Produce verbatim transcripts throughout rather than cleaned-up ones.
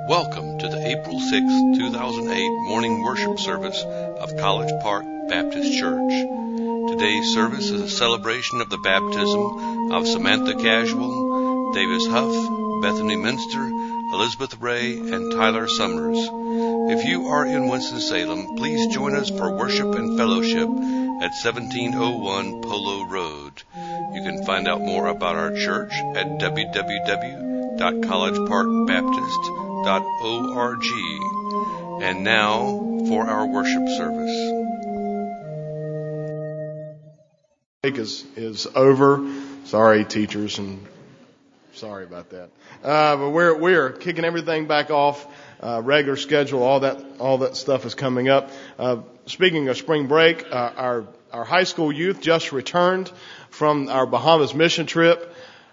Welcome to the April sixth, two thousand eight morning worship service of College Park Baptist Church. Today's service is a celebration of the baptism of Samantha Casual, Davis Huff, Bethany Minster, Elizabeth Ray, and Tyler Summers. If you are in Winston-Salem, please join us for worship and fellowship at seventeen oh one Polo Road. You can find out more about our church at w w w dot college park baptist dot org. And now for our worship service. Break is is over. Sorry, teachers, and sorry about that. Uh, but we're we're kicking everything back off. Uh, regular schedule, all that all that stuff is coming up. Uh, speaking of spring break, uh, our our high school youth just returned from our Bahamas mission trip.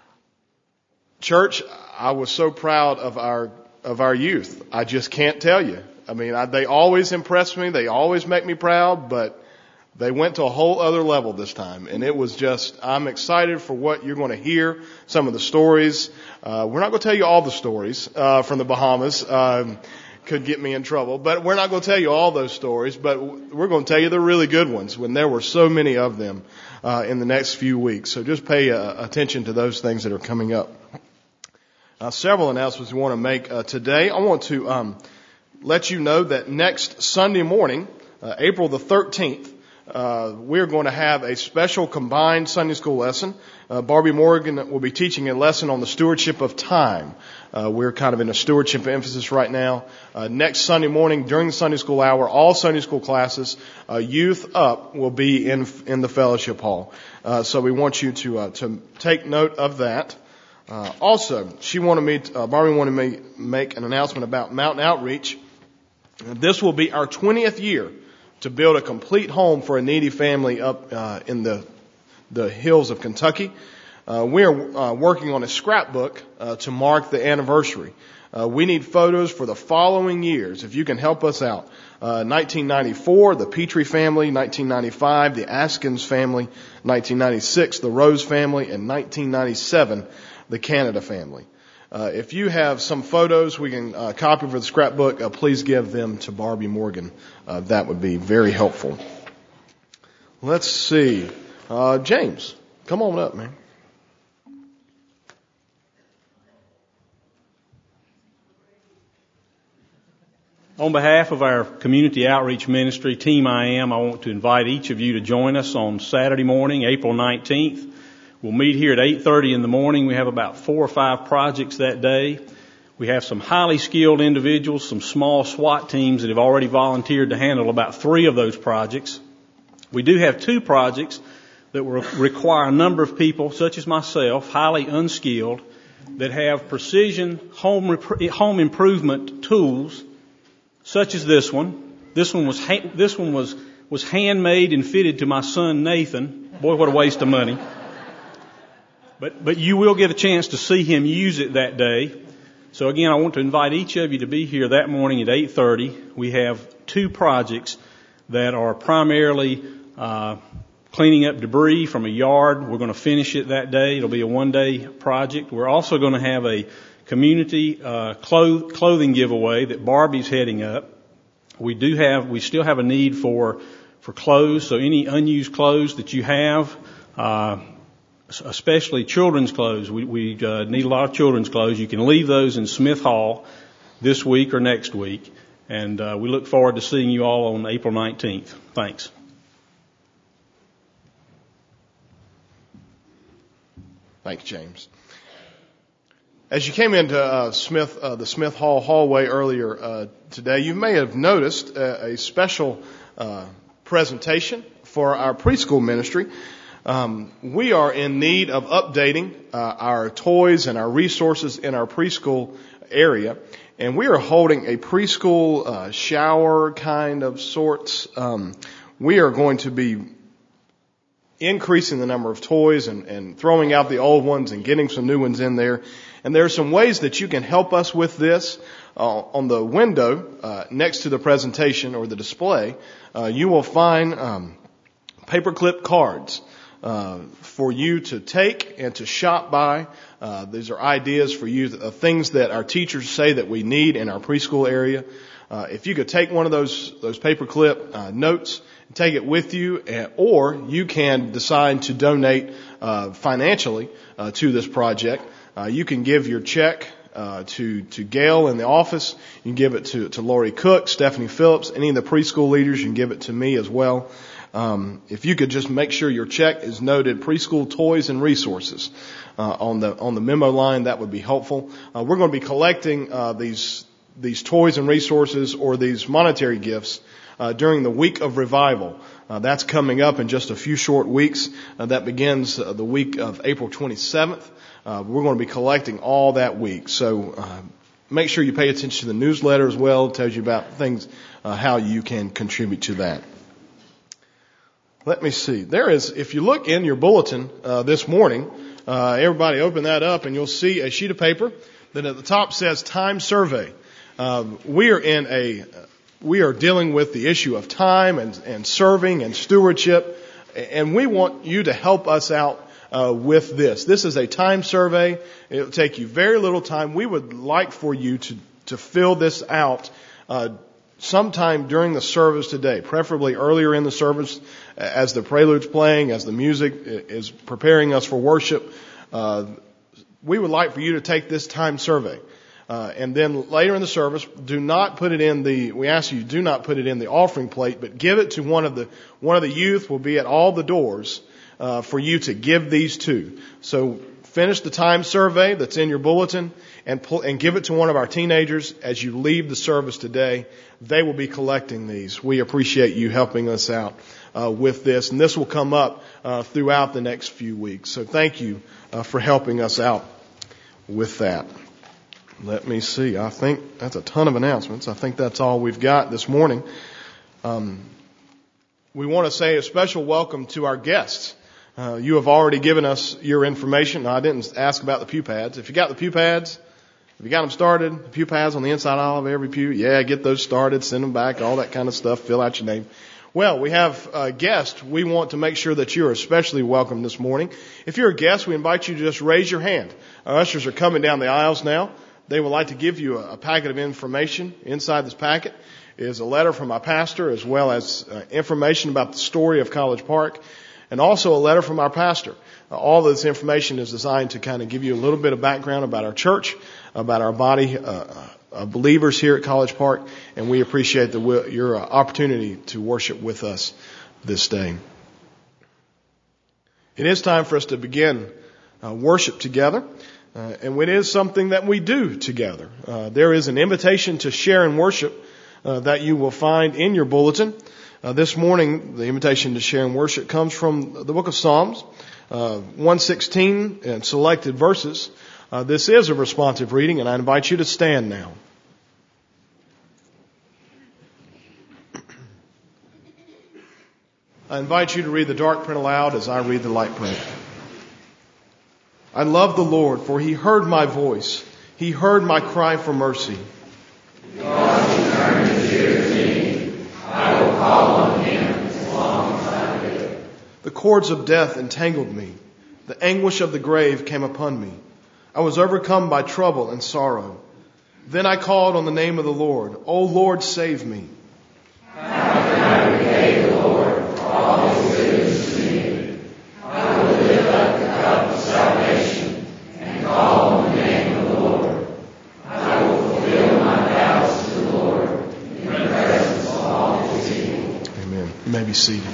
Church, I was so proud of our of our youth. I just can't tell you. I mean, I, they always impress me. They always make me proud, but they went to a whole other level this time. And it was just, I'm excited for what you're going to hear, some of the stories. Uh, we're not going to tell you all the stories, uh, from the Bahamas. Um, could get me in trouble, but we're not going to tell you all those stories, but we're going to tell you the really good ones when there were so many of them, uh, in the next few weeks. So just pay uh, attention to those things that are coming up. Uh, several announcements we want to make, uh, today. I want to, um, let you know that next Sunday morning, uh, April the thirteenth, Uh, we're going to have a special combined Sunday school lesson. Uh, Barbie Morgan will be teaching a lesson on the stewardship of time. Uh, we're kind of in a stewardship emphasis right now. Uh, next Sunday morning during the Sunday school hour, all Sunday school classes, uh, youth up will be in, in the fellowship hall. Uh, so we want you to, uh, to take note of that. Uh, also, she wanted me, to, uh, Barbie wanted me to make an announcement about Mountain Outreach. This will be our twentieth year to build a complete home for a needy family up uh, in the the hills of Kentucky. Uh, we are uh, working on a scrapbook uh, to mark the anniversary. Uh, we need photos for the following years, if you can help us out. Uh, nineteen ninety-four, the Petrie family. nineteen ninety-five, the Askins family. nineteen ninety-six, the Rose family. And nineteen ninety-seven, the Canada family. Uh, if you have some photos we can uh, copy for the scrapbook, uh, please give them to Barbie Morgan. Uh, that would be very helpful. Let's see. Uh, James, come on up, man. On behalf of our community outreach ministry, Team I Am, I want to invite each of you to join us on Saturday morning, April nineteenth. We'll meet here at eight thirty in the morning. We have about four or five projects that day. We have some highly skilled individuals, some small SWAT teams that have already volunteered to handle about three of those projects. We do have two projects that will require a number of people, such as myself, highly unskilled, that have precision home rep- home improvement tools, such as this one. This one was ha- this one was was handmade and fitted to my son Nathan. Boy, what a waste of money. But but you will get a chance to see him use it that day. So again, I want to invite each of you to be here that morning at eight thirty. We have two projects that are primarily uh cleaning up debris from a yard. We're going to finish it that day. It'll be a one-day project. We're also going to have a community uh cloth- clothing giveaway that Barbie's heading up. We do have, we still have a need for for clothes. So any unused clothes that you have, uh especially children's clothes. We, we uh, need a lot of children's clothes. You can leave those in Smith Hall this week or next week. And uh, we look forward to seeing you all on April nineteenth. Thanks. Thanks, James. As you came into uh, Smith, uh, the Smith Hall hallway earlier uh, today, you may have noticed a, a special uh, presentation for our preschool ministry. Um, we are in need of updating uh, our toys and our resources in our preschool area, and we are holding a preschool uh, shower kind of sorts. Um, we are going to be increasing the number of toys and, and throwing out the old ones and getting some new ones in there. And there are some ways that you can help us with this. Uh, on the window uh, next to the presentation or the display, uh, you will find um, paperclip cards. uh, for you to take and to shop by. Uh, these are ideas for you, uh, things that our teachers say that we need in our preschool area. Uh, if you could take one of those those paperclip uh, notes and take it with you, and, or you can decide to donate uh, financially uh, to this project. Uh, you can give your check uh, to to Gail in the office. You can give it to to Lori Cook, Stephanie Phillips, any of the preschool leaders. You can give it to me as well. Um, if you could just make sure your check is noted preschool toys and resources uh, on the on the memo line, that would be helpful. Uh, we're going to be collecting uh, these these toys and resources or these monetary gifts uh, during the week of revival. Uh, that's coming up in just a few short weeks. Uh, that begins uh, the week of April twenty-seventh. Uh, we're going to be collecting all that week. So uh, make sure you pay attention to the newsletter as well. It tells you about things, uh, how you can contribute to that. Let me see. There is, if you look in your bulletin uh, this morning, uh, everybody open that up and you'll see a sheet of paper that at the top says time survey. Uh, we are in a, we are dealing with the issue of time and, and serving and stewardship, and we want you to help us out uh, with this. This is a time survey. It'll take you very little time. We would like for you to to fill this out uh, sometime during the service today, preferably earlier in the service as the prelude's playing, as the music is preparing us for worship. Uh, we would like for you to take this time survey. Uh, and then later in the service, do not put it in the, we ask you, do not put it in the offering plate, but give it to one of the, one of the youth will be at all the doors, uh, for you to give these to. So finish the time survey that's in your bulletin and pull, and give it to one of our teenagers as you leave the service today. They will be collecting these. We appreciate you helping us out, uh, with this, and this will come up, uh, throughout the next few weeks. So thank you, uh, for helping us out with that. Let me see. I think that's a ton of announcements. I think that's all we've got this morning. Um, we want to say a special welcome to our guests. Uh, you have already given us your information. Now, I didn't ask about the pew pads. If you got the pew pads, if you got them started, the pew pads on the inside aisle of every pew, yeah, get those started, send them back, all that kind of stuff, fill out your name. Well, we have a guest. We want to make sure that you're especially welcome this morning. If you're a guest, we invite you to just raise your hand. Our ushers are coming down the aisles now. They would like to give you a, a packet of information. Inside this packet is a letter from my pastor, as well as uh, information about the story of College Park, and also a letter from our pastor. Uh, all of this information is designed to kind of give you a little bit of background about our church, about our body uh, of believers here at College Park, and we appreciate the, your uh, opportunity to worship with us this day. It is time for us to begin uh, worship together. Uh, and it is something that we do together. Uh, there is an invitation to share and worship uh, that you will find in your bulletin. Uh, this morning, the invitation to share and worship comes from the book of Psalms, uh, one sixteen, and selected verses. Uh, this is a responsive reading, and I invite you to stand now. I invite you to read the dark print aloud as I read the light print. I love the Lord, for He heard my voice. He heard my cry for mercy. Because He turned His ear to me, I will call on Him as long as I live. The cords of death entangled me. The anguish of the grave came upon me. I was overcome by trouble and sorrow. Then I called on the name of the Lord. O Lord, save me. How can I repay the Lord for all His goodness to me? I will lift up the cup of salvation and call on the name of the Lord. I will fulfill my vows to the Lord in the presence of all His people. Amen. You may be seated.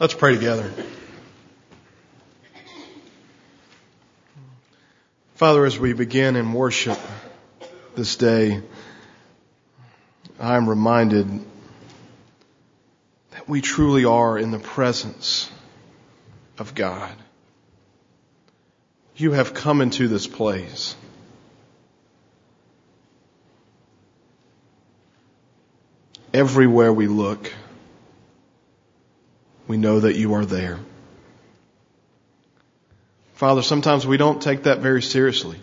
Let's pray together. Father, as we begin in worship this day, I am reminded that we truly are in the presence of God. You have come into this place. Everywhere we look, we know that you are there. Father, sometimes we don't take that very seriously.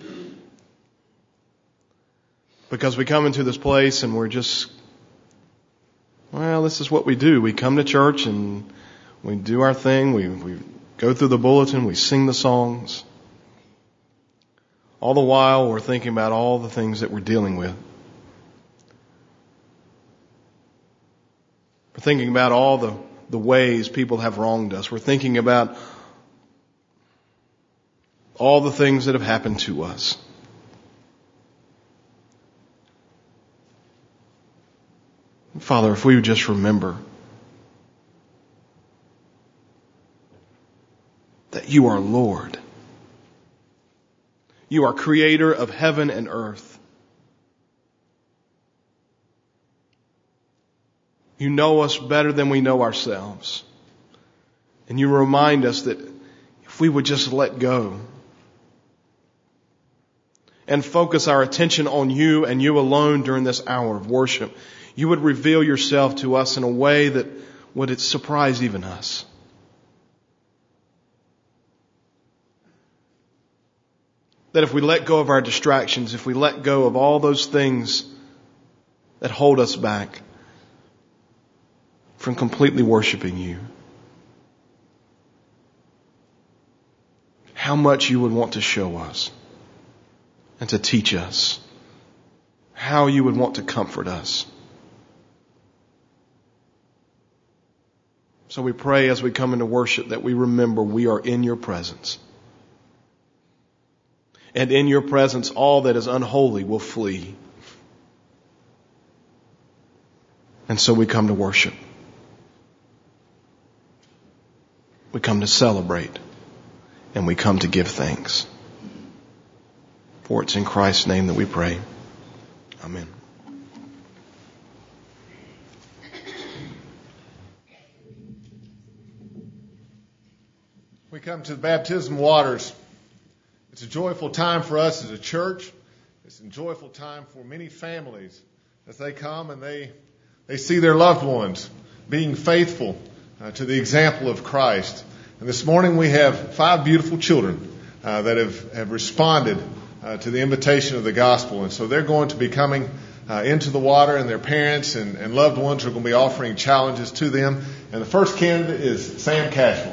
Because we come into this place and we're just, well, this is what we do. We come to church and we do our thing. We, we go through the bulletin. We sing the songs. All the while, we're thinking about all the things that we're dealing with. We're thinking about all the, the ways people have wronged us. We're thinking about all the things that have happened to us. Father, if we would just remember that you are Lord. You are creator of heaven and earth. You know us better than we know ourselves. And you remind us that if we would just let go and focus our attention on you and you alone during this hour of worship, you would reveal yourself to us in a way that would surprise even us. That if we let go of our distractions, if we let go of all those things that hold us back from completely worshiping you, how much you would want to show us and to teach us, how you would want to comfort us. So we pray as we come into worship that we remember we are in your presence. And in your presence, all that is unholy will flee. And so we come to worship. We come to celebrate. And we come to give thanks. For it's in Christ's name that we pray. Amen. We come to the baptism waters. It's a joyful time for us as a church. It's a joyful time for many families as they come and they they see their loved ones being faithful uh, to the example of Christ. And this morning we have five beautiful children uh, that have, have responded uh, to the invitation of the gospel. And so they're going to be coming uh, into the water, and their parents and, and loved ones are going to be offering challenges to them. And the first candidate is Sam Cashwell.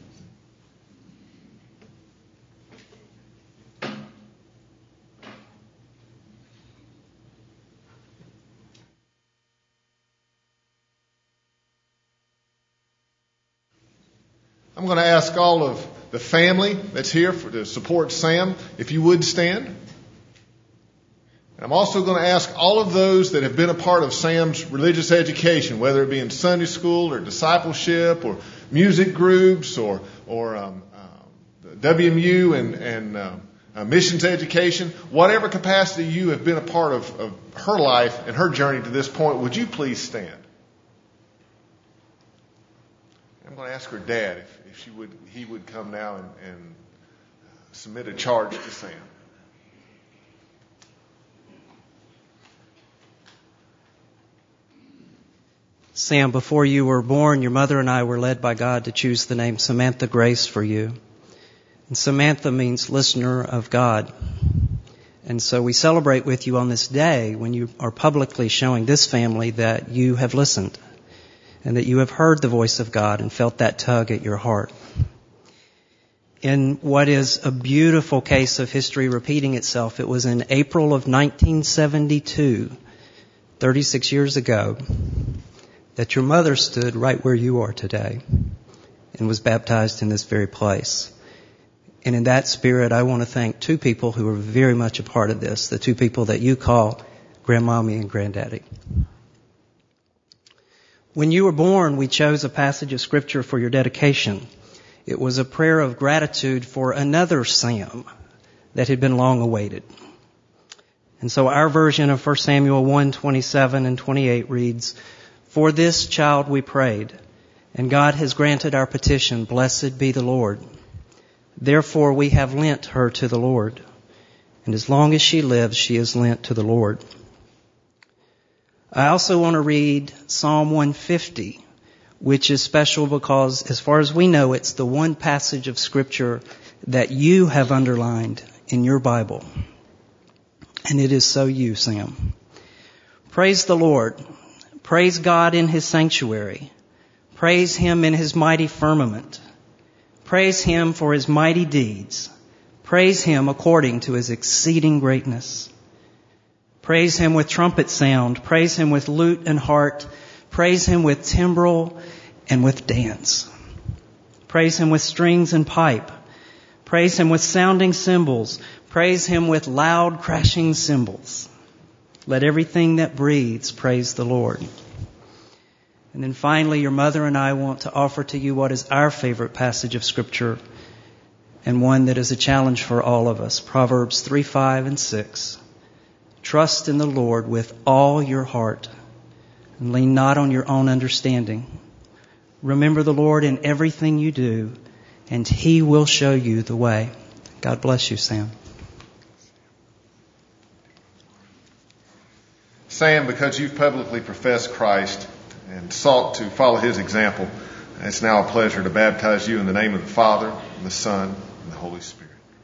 I'm going to ask all of the family that's here for, to support Sam, if you would stand. And I'm also going to ask all of those that have been a part of Sam's religious education, whether it be in Sunday school or discipleship or music groups or or um, uh, W M U and, and uh, uh, missions education, whatever capacity you have been a part of, of her life and her journey to this point, would you please stand? I'm going to ask her dad if, if she would, he would come now and, and submit a charge to Sam. Sam, before you were born, your mother and I were led by God to choose the name Samantha Grace for you. And Samantha means listener of God. And so we celebrate with you on this day when you are publicly showing this family that you have listened and that you have heard the voice of God and felt that tug at your heart. In what is a beautiful case of history repeating itself, it was in April of nineteen seventy-two, thirty-six years ago, that your mother stood right where you are today and was baptized in this very place. And in that spirit, I want to thank two people who are very much a part of this, the two people that you call Grandmommy and Granddaddy. When you were born, we chose a passage of Scripture for your dedication. It was a prayer of gratitude for another Sam that had been long awaited. And so our version of First Samuel one twenty-seven and twenty-eight reads, "For this child we prayed, and God has granted our petition. Blessed be the Lord. Therefore we have lent her to the Lord. And as long as she lives, she is lent to the Lord." I also want to read Psalm one fifty, which is special because, as far as we know, it's the one passage of Scripture that you have underlined in your Bible. And it is so you, Sam. Praise the Lord. Praise God in His sanctuary. Praise Him in His mighty firmament. Praise Him for His mighty deeds. Praise Him according to His exceeding greatness. Praise Him with trumpet sound. Praise Him with lute and harp. Praise Him with timbrel and with dance. Praise Him with strings and pipe. Praise Him with sounding cymbals. Praise Him with loud crashing cymbals. Let everything that breathes praise the Lord. And then finally, your mother and I want to offer to you what is our favorite passage of Scripture, and one that is a challenge for all of us. Proverbs three, five, and six. Trust in the Lord with all your heart, and lean not on your own understanding. Remember the Lord in everything you do, and He will show you the way. God bless you, Sam. Sam, because you've publicly professed Christ and sought to follow His example, it's now a pleasure to baptize you in the name of the Father, and the Son, and the Holy Spirit.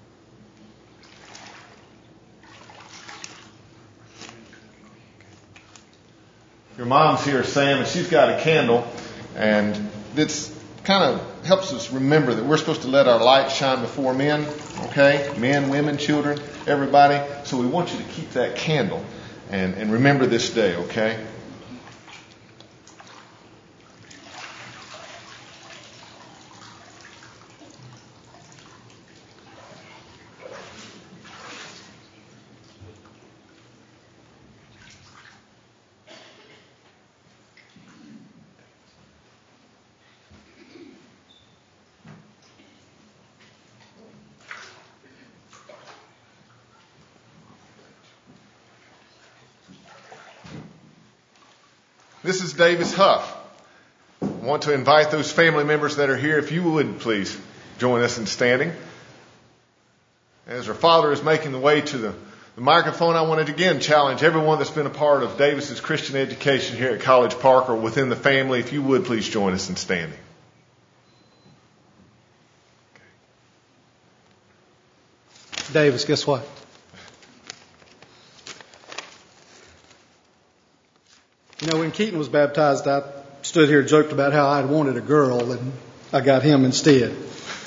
Your mom's here, Sam, and she's got a candle, and it's kind of helps us remember that we're supposed to let our light shine before men, okay? Men, women, children, everybody. So we want you to keep that candle and, and remember this day, okay? This is Davis Huff. I want to invite those family members that are here, if you would please join us in standing. As our father is making the way to the, the microphone, I wanted to again challenge everyone that's been a part of Davis's Christian education here at College Park or within the family, if you would please join us in standing. Davis, guess what? You know, when Keaton was baptized, I stood here and joked about how I'd wanted a girl, and I got him instead.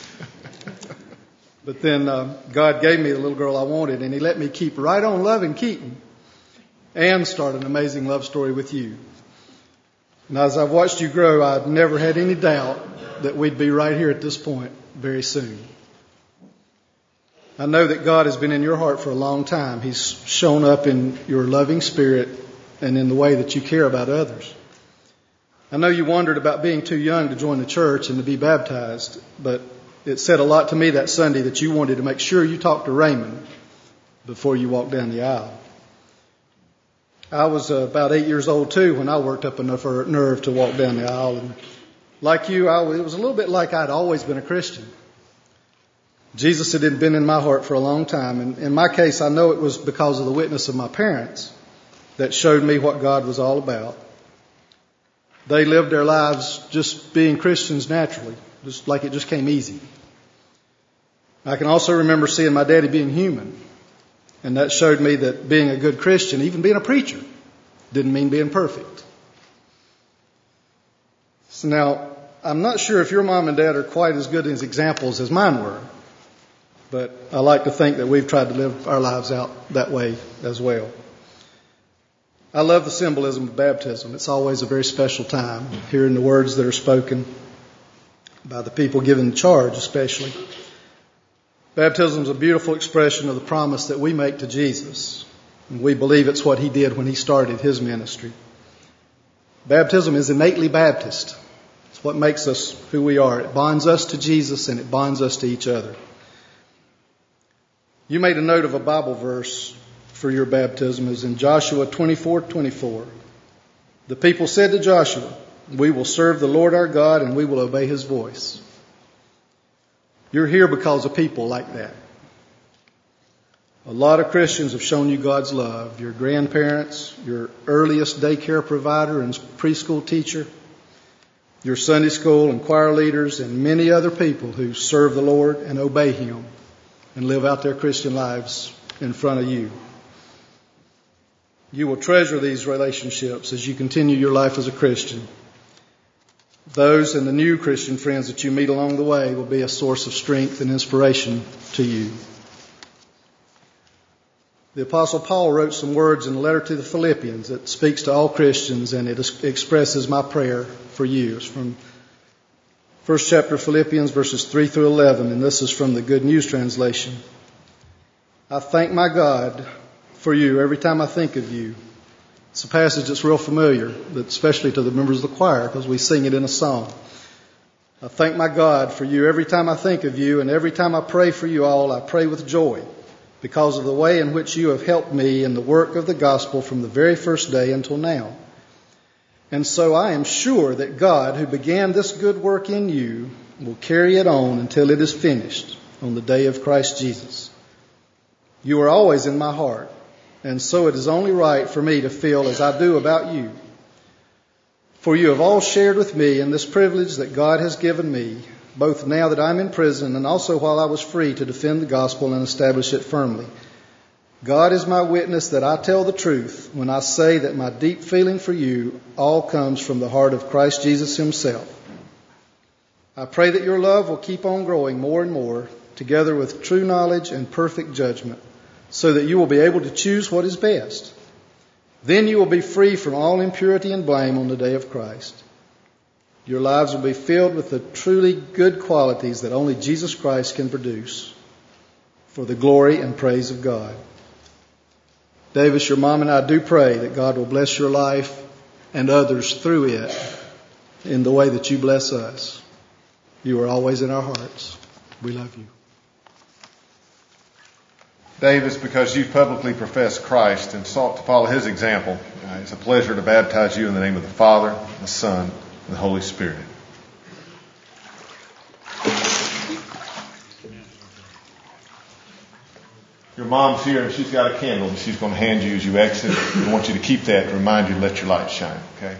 But then uh, God gave me the little girl I wanted, and He let me keep right on loving Keaton and start an amazing love story with you. And as I've watched you grow, I've never had any doubt that we'd be right here at this point very soon. I know that God has been in your heart for a long time. He's shown up in your loving spirit and in the way that you care about others. I know you wondered about being too young to join the church and to be baptized, but it said a lot to me that Sunday that you wanted to make sure you talked to Raymond before you walked down the aisle. I was uh, about eight years old too when I worked up enough nerve to walk down the aisle. And like you, I, it was a little bit like I'd always been a Christian. Jesus had been in my heart for a long time. And in my case, I know it was because of the witness of my parents that showed me what God was all about. They lived their lives just being Christians naturally, just like it just came easy. I can also remember seeing my daddy being human, and that showed me that being a good Christian, even being a preacher, didn't mean being perfect. So now, I'm not sure if your mom and dad are quite as good as examples as mine were, but I like to think that we've tried to live our lives out that way as well. I love the symbolism of baptism. It's always a very special time, hearing the words that are spoken by the people given the charge especially. Baptism is a beautiful expression of the promise that we make to Jesus. And we believe it's what He did when He started His ministry. Baptism is innately Baptist. It's what makes us who we are. It bonds us to Jesus and it bonds us to each other. You made a note of a Bible verse for your baptism. It's in Joshua twenty-four twenty-four. The people said to Joshua, "We will serve the Lord our God and we will obey his voice." You're here because of people like that. A lot of Christians have shown you God's love. Your grandparents, your earliest daycare provider and preschool teacher, your Sunday school and choir leaders, and many other people who serve the Lord and obey him and live out their Christian lives in front of you. You will treasure these relationships as you continue your life as a Christian. Those and the new Christian friends that you meet along the way will be a source of strength and inspiration to you. The Apostle Paul wrote some words in a letter to the Philippians that speaks to all Christians, and it expresses my prayer for you. It's from first chapter of Philippians, verses three through eleven, and this is from the Good News translation. I thank my God for you every time I think of you. It's a passage that's real familiar, but especially to the members of the choir, because we sing it in a song. I thank my God for you every time I think of you, and every time I pray for you all, I pray with joy, because of the way in which you have helped me in the work of the gospel from the very first day until now. And so I am sure that God, who began this good work in you, will carry it on until it is finished on the day of Christ Jesus. You are always in my heart, and so it is only right for me to feel as I do about you. For you have all shared with me in this privilege that God has given me, both now that I'm in prison and also while I was free to defend the gospel and establish it firmly. God is my witness that I tell the truth when I say that my deep feeling for you all comes from the heart of Christ Jesus himself. I pray that your love will keep on growing more and more, together with true knowledge and perfect judgment, so that you will be able to choose what is best. Then you will be free from all impurity and blame on the day of Christ. Your lives will be filled with the truly good qualities that only Jesus Christ can produce for the glory and praise of God. Davis, your mom and I do pray that God will bless your life and others through it in the way that you bless us. You are always in our hearts. We love you. Davis, because you've publicly professed Christ and sought to follow his example, uh, it's a pleasure to baptize you in the name of the Father, the Son, and the Holy Spirit. Your mom's here and she's got a candle that she's going to hand you as you exit. We want you to keep that to remind you to let your light shine, okay?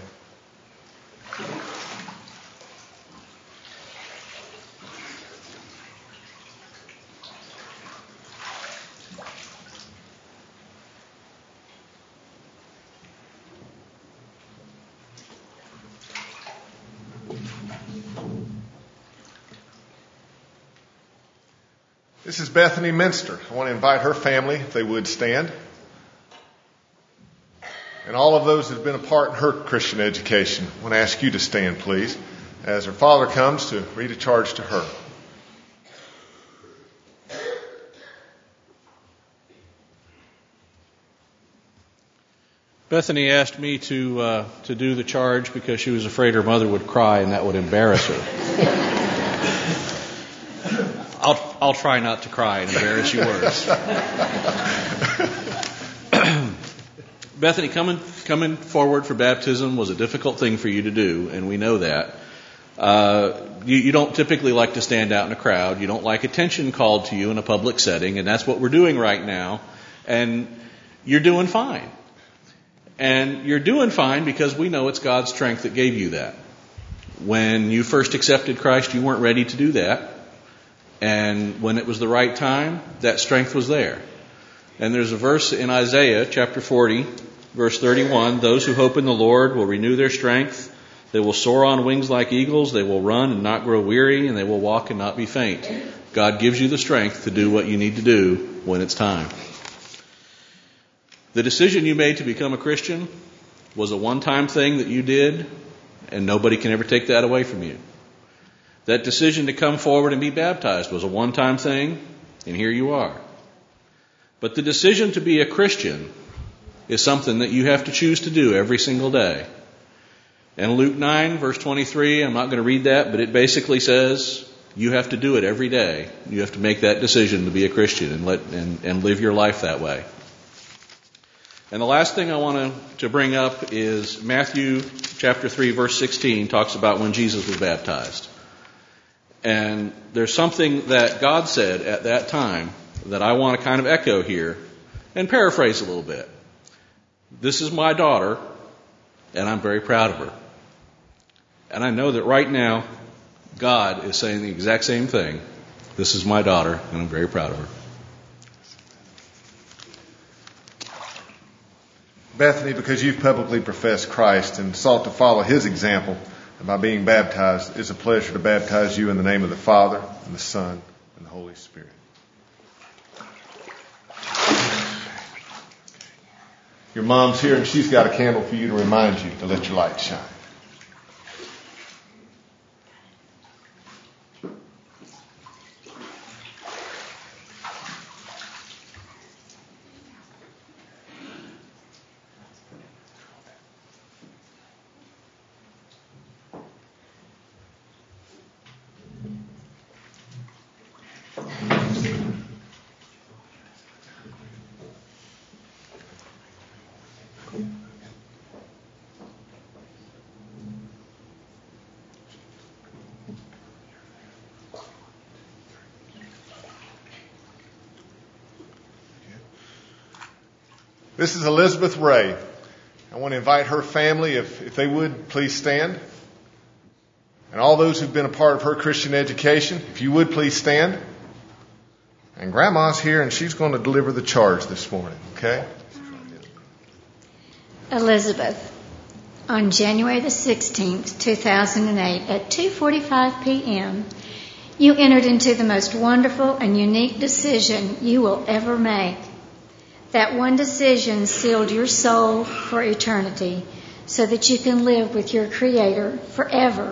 This is Bethany Minster. I want to invite her family, if they would stand. And all of those that have been a part in her Christian education. I want to ask you to stand, please, as her father comes to read a charge to her. Bethany asked me to uh, to do the charge because she was afraid her mother would cry and that would embarrass her. I'll I'll try not to cry and embarrass you worse. Bethany, coming coming forward for baptism was a difficult thing for you to do, and we know that. Uh, you, you don't typically like to stand out in a crowd. You don't like attention called to you in a public setting, and that's what we're doing right now. And you're doing fine. And you're doing fine because we know it's God's strength that gave you that. When you first accepted Christ, you weren't ready to do that. And when it was the right time, that strength was there. And there's a verse in Isaiah chapter forty, verse thirty-one, those who hope in the Lord will renew their strength. They will soar on wings like eagles. They will run and not grow weary, and they will walk and not be faint. God gives you the strength to do what you need to do when it's time. The decision you made to become a Christian was a one-time thing that you did, and nobody can ever take that away from you. That decision to come forward and be baptized was a one-time thing, and here you are. But the decision to be a Christian is something that you have to choose to do every single day. And Luke nine, verse twenty-three, I'm not going to read that, but it basically says you have to do it every day. You have to make that decision to be a Christian and let and, and live your life that way. And the last thing I want to, to bring up is Matthew chapter three, verse sixteen talks about when Jesus was baptized. And there's something that God said at that time that I want to kind of echo here and paraphrase a little bit. This is my daughter, and I'm very proud of her. And I know that right now, God is saying the exact same thing. This is my daughter, and I'm very proud of her. Bethany, because you've publicly professed Christ and sought to follow His example by being baptized, it's a pleasure to baptize you in the name of the Father, and the Son, and the Holy Spirit. Your mom's here, and she's got a candle for you to remind you to let your light shine. This is Elizabeth Ray. I want to invite her family, if, if they would, please stand. And all those who've been a part of her Christian education, if you would, please stand. And Grandma's here, and she's going to deliver the charge this morning, okay? Elizabeth, on January the sixteenth, two thousand eight, at two forty-five p.m., you entered into the most wonderful and unique decision you will ever make. That one decision sealed your soul for eternity so that you can live with your Creator forever.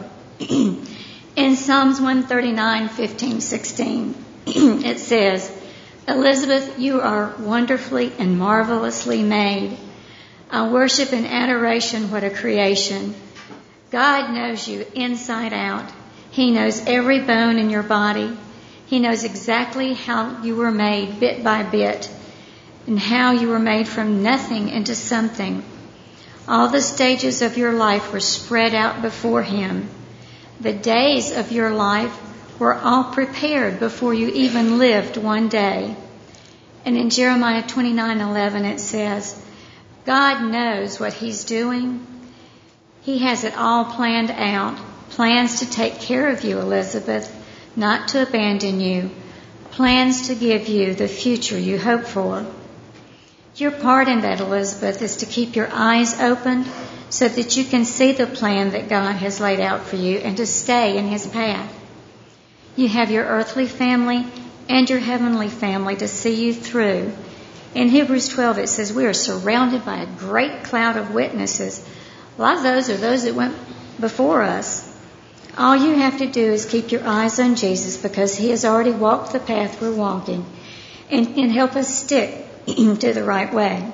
In Psalms one thirty-nine, fifteen, sixteen, it says, Elizabeth, you are wonderfully and marvelously made. I worship in adoration what a creation. God knows you inside out. He knows every bone in your body. He knows exactly how you were made bit by bit, and how you were made from nothing into something. All the stages of your life were spread out before Him. The days of your life were all prepared before you even lived one day. And in Jeremiah twenty-nine eleven it says, God knows what He's doing. He has it all planned out. Plans to take care of you, Elizabeth, not to abandon you. Plans to give you the future you hope for. Your part in that, Elizabeth, is to keep your eyes open so that you can see the plan that God has laid out for you and to stay in His path. You have your earthly family and your heavenly family to see you through. In Hebrews twelve it says we are surrounded by a great cloud of witnesses. A lot of those are those that went before us. All you have to do is keep your eyes on Jesus because He has already walked the path we're walking and can help us stick to the right way.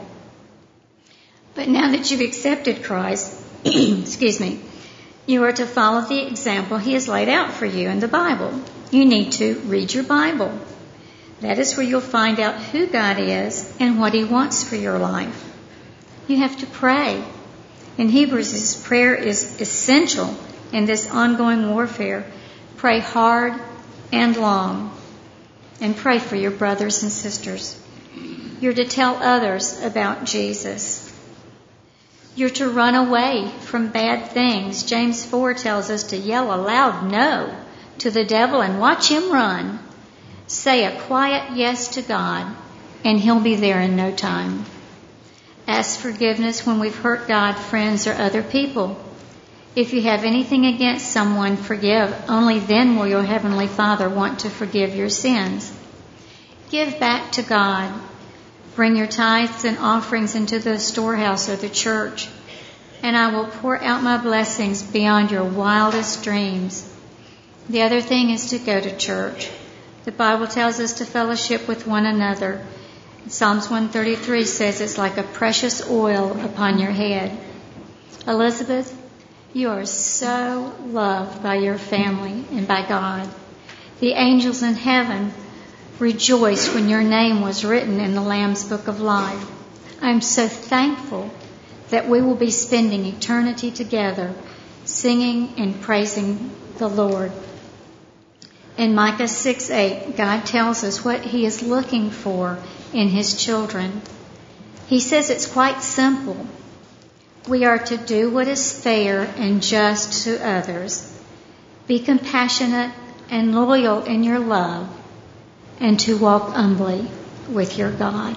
But now that you've accepted Christ, excuse me, you are to follow the example He has laid out for you in the Bible. You need to read your Bible. That is where you'll find out who God is and what He wants for your life. You have to pray. In Hebrews, this prayer is essential in this ongoing warfare. Pray hard and long, and pray for your brothers and sisters. You're to tell others about Jesus. You're to run away from bad things. James four tells us to yell a loud no to the devil and watch him run. Say a quiet yes to God, and He'll be there in no time. Ask forgiveness when we've hurt God, friends, or other people. If you have anything against someone, forgive. Only then will your Heavenly Father want to forgive your sins. Give back to God. Bring your tithes and offerings into the storehouse or the church, and I will pour out my blessings beyond your wildest dreams. The other thing is to go to church. The Bible tells us to fellowship with one another. Psalms one thirty-three says it's like a precious oil upon your head. Elizabeth, You are so loved by your family and by God. The angels in heaven rejoiced when your name was written in the Lamb's Book of Life. I'm so thankful that we will be spending eternity together, singing and praising the Lord. In Micah six eight, God tells us what He is looking for in His children. He says it's quite simple. We are to do what is fair and just to others, be compassionate and loyal in your love, and to walk humbly with your God.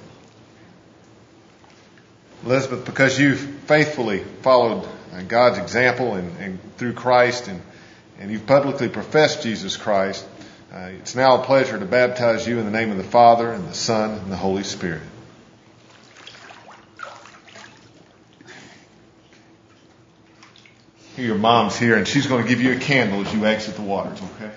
Elizabeth, because you've faithfully followed God's example and, and through Christ, and, and you've publicly professed Jesus Christ, uh, it's now a pleasure to baptize you in the name of the Father and the Son and the Holy Spirit. Your mom's here, and she's going to give you a candle as you exit the waters, okay?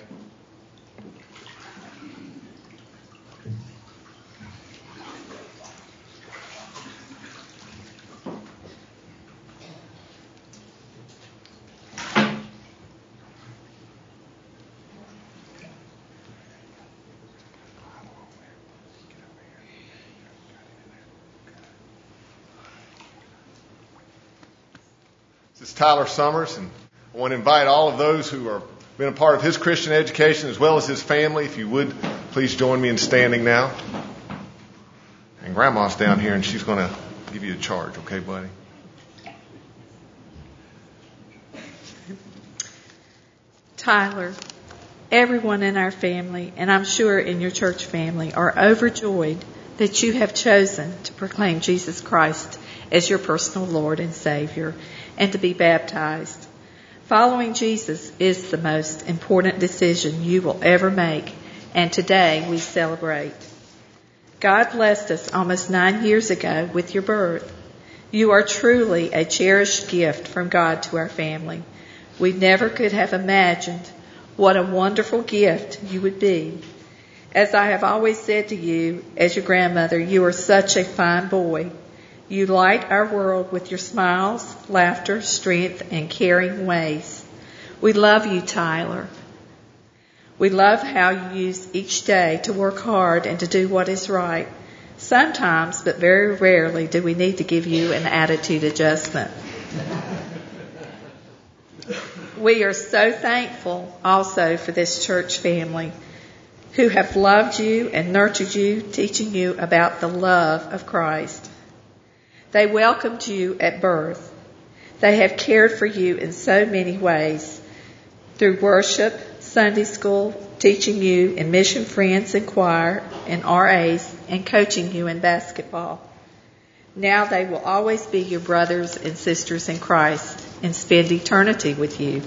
This is Tyler Summers, and I want to invite all of those who have been a part of his Christian education as well as his family, if you would, please join me in standing now. And Grandma's down here, and she's going to give you a charge, okay, buddy? Tyler, everyone in our family, and I'm sure in your church family, are overjoyed that you have chosen to proclaim Jesus Christ as your personal Lord and Savior, and to be baptized. Following Jesus is the most important decision you will ever make, and today we celebrate. God blessed us almost nine years ago with your birth. You are truly a cherished gift from God to our family. We never could have imagined what a wonderful gift you would be. As I have always said to you, as your grandmother, you are such a fine boy. You light our world with your smiles, laughter, strength, and caring ways. We love you, Tyler. We love how you use each day to work hard and to do what is right. Sometimes, but very rarely, do we need to give you an attitude adjustment. We are so thankful also for this church family who have loved you and nurtured you, teaching you about the love of Christ. They welcomed you at birth. They have cared for you in so many ways, through worship, Sunday school, teaching you in Mission Friends and choir and R As, and coaching you in basketball. Now they will always be your brothers and sisters in Christ and spend eternity with you.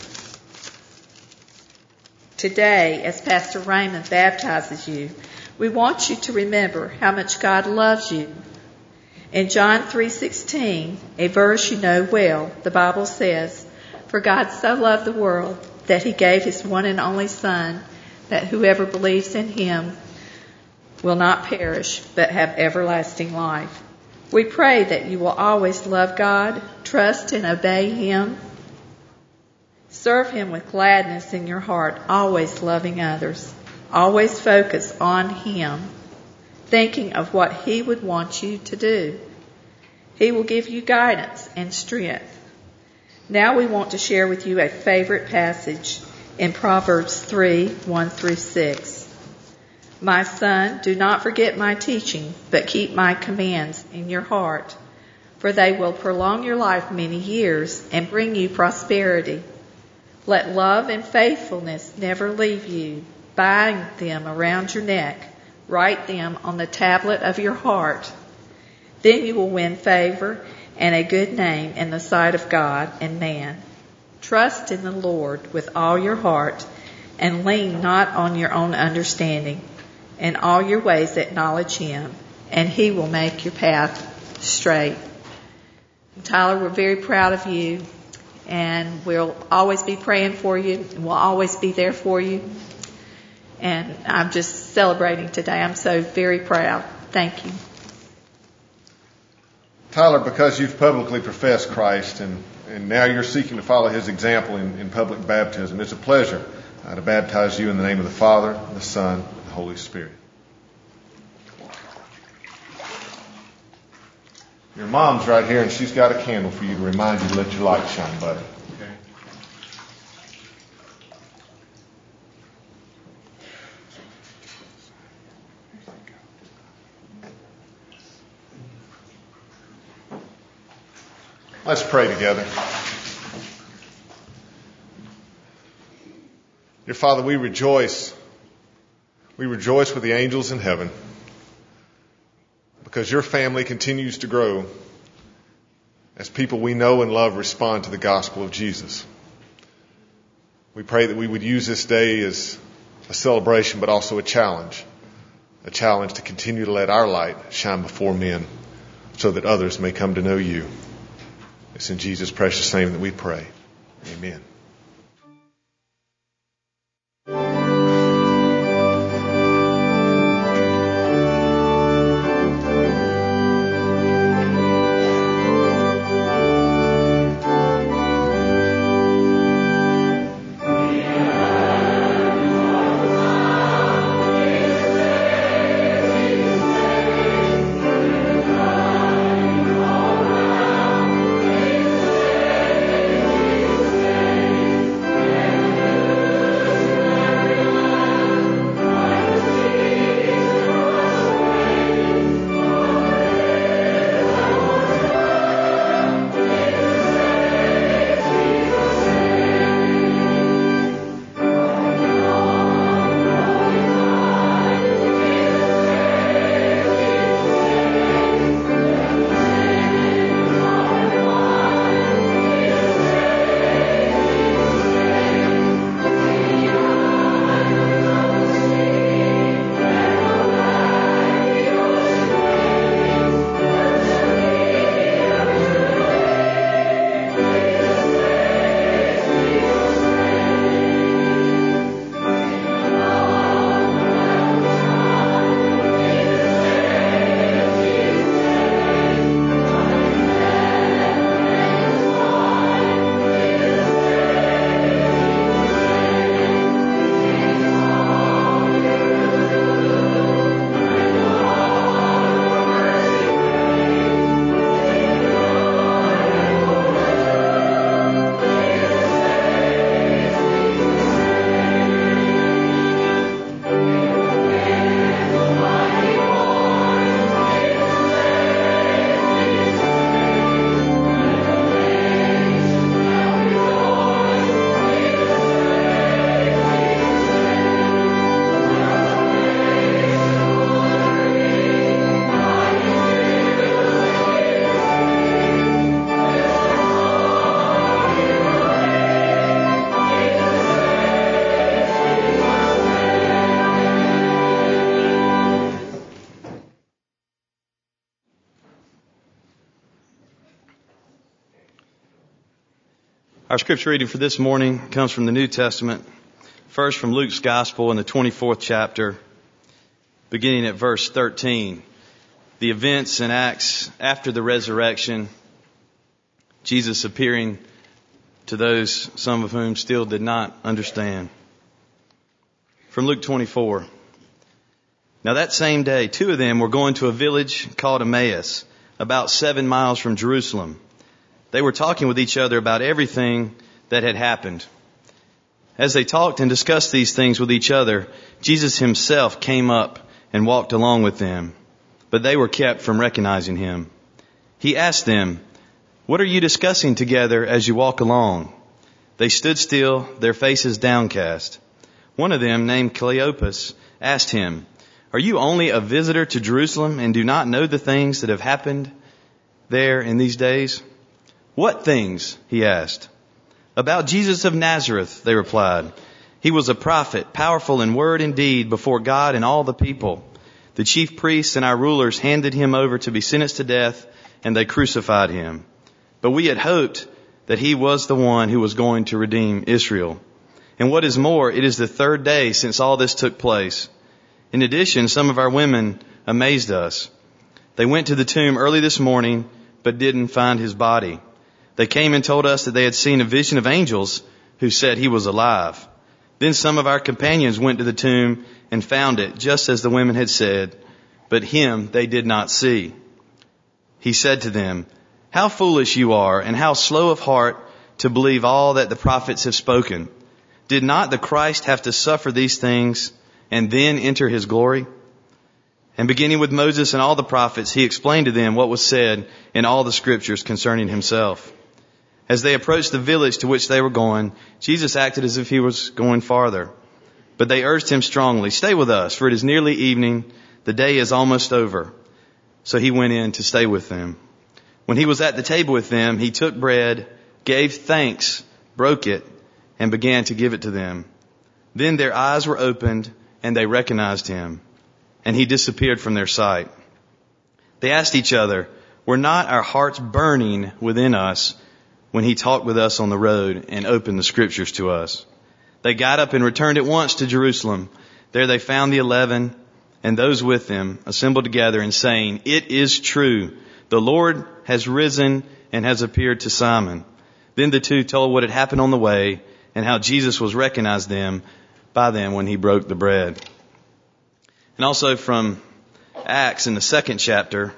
Today, as Pastor Raymond baptizes you, we want you to remember how much God loves you. In John three sixteen, a verse you know well, the Bible says, "For God so loved the world that He gave His one and only Son, that whoever believes in Him will not perish, but have everlasting life." We pray that you will always love God, trust and obey Him, serve Him with gladness in your heart, always loving others, always focus on Him, thinking of what He would want you to do. He will give you guidance and strength. Now we want to share with you a favorite passage in Proverbs three, one through six. "My son, do not forget my teaching, but keep my commands in your heart, for they will prolong your life many years and bring you prosperity. Let love and faithfulness never leave you. Bind them around your neck. Write them on the tablet of your heart. Then you will win favor and a good name in the sight of God and man. Trust in the Lord with all your heart and lean not on your own understanding. In all your ways acknowledge Him, and He will make your path straight." And Tyler, we're very proud of you, and we'll always be praying for you, and we'll always be there for you. And I'm just celebrating today. I'm so very proud. Thank you. Tyler, because you've publicly professed Christ and, and now you're seeking to follow his example in, in public baptism, it's a pleasure uh, to baptize you in the name of the Father, the Son, and the Holy Spirit. Your mom's right here, and she's got a candle for you to remind you to let your light shine, buddy. Okay. Let's pray together. Dear Father, we rejoice. We rejoice with the angels in heaven because your family continues to grow as people we know and love respond to the gospel of Jesus. We pray that we would use this day as a celebration, but also a challenge, a challenge to continue to let our light shine before men so that others may come to know you. It's in Jesus' precious name that we pray. Amen. Our scripture reading for this morning comes from the New Testament, first from Luke's Gospel in the twenty-fourth chapter, beginning at verse thirteen. The events and acts after the resurrection, Jesus appearing to those, some of whom still did not understand. From Luke twenty-four. Now that same day, two of them were going to a village called Emmaus, about seven miles from Jerusalem. They were talking with each other about everything that had happened. As they talked and discussed these things with each other, Jesus himself came up and walked along with them, but they were kept from recognizing him. He asked them, "What are you discussing together as you walk along?" They stood still, their faces downcast. One of them, named Cleopas, asked him, "Are you only a visitor to Jerusalem and do not know the things that have happened there in these days?" "What things?" he asked. "About Jesus of Nazareth," they replied. "He was a prophet, powerful in word and deed before God and all the people. The chief priests and our rulers handed him over to be sentenced to death, and they crucified him. But we had hoped that he was the one who was going to redeem Israel. And what is more, it is the third day since all this took place. In addition, some of our women amazed us. They went to the tomb early this morning, but didn't find his body. They came and told us that they had seen a vision of angels who said he was alive. Then some of our companions went to the tomb and found it just as the women had said, but him they did not see. He said to them, "How foolish you are, and how slow of heart to believe all that the prophets have spoken. Did not the Christ have to suffer these things and then enter his glory?" And beginning with Moses and all the prophets, he explained to them what was said in all the scriptures concerning himself. As they approached the village to which they were going, Jesus acted as if he was going farther. But they urged him strongly, "Stay with us, for it is nearly evening. The day is almost over." So he went in to stay with them. When he was at the table with them, he took bread, gave thanks, broke it, and began to give it to them. Then their eyes were opened, and they recognized him, and he disappeared from their sight. They asked each other, "Were not our hearts burning within us when he talked with us on the road and opened the scriptures to us?" They got up and returned at once to Jerusalem. There they found the eleven and those with them assembled together and saying, "It is true, the Lord has risen and has appeared to Simon." Then the two told what had happened on the way and how Jesus was recognized them by them when he broke the bread. And also from Acts in the second chapter,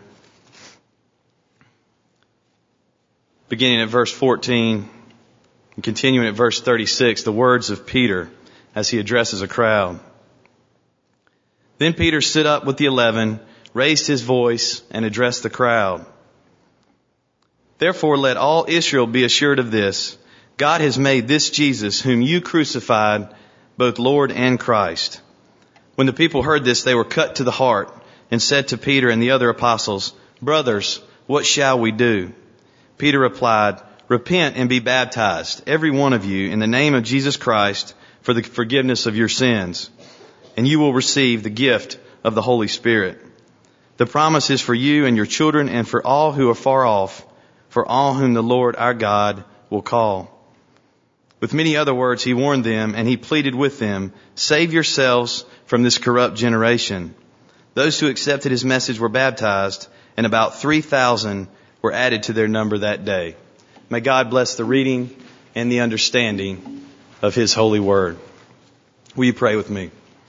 beginning at verse fourteen and continuing at verse thirty-six, the words of Peter as he addresses a crowd. Then Peter stood up with the eleven, raised his voice, and addressed the crowd. "Therefore let all Israel be assured of this. God has made this Jesus, whom you crucified, both Lord and Christ." When the people heard this, they were cut to the heart and said to Peter and the other apostles, "Brothers, what shall we do?" Peter replied, "Repent and be baptized, every one of you, in the name of Jesus Christ for the forgiveness of your sins, and you will receive the gift of the Holy Spirit. The promise is for you and your children and for all who are far off, for all whom the Lord our God will call." With many other words, he warned them and he pleaded with them, "Save yourselves from this corrupt generation." Those who accepted his message were baptized, and about three thousand were added to their number that day. May God bless the reading and the understanding of his holy word. Will you pray with me?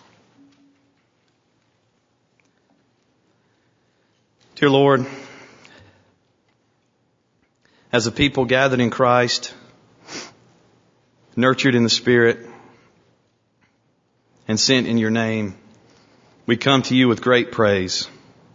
Dear Lord, as a people gathered in Christ, nurtured in the Spirit, and sent in your name, we come to you with great praise.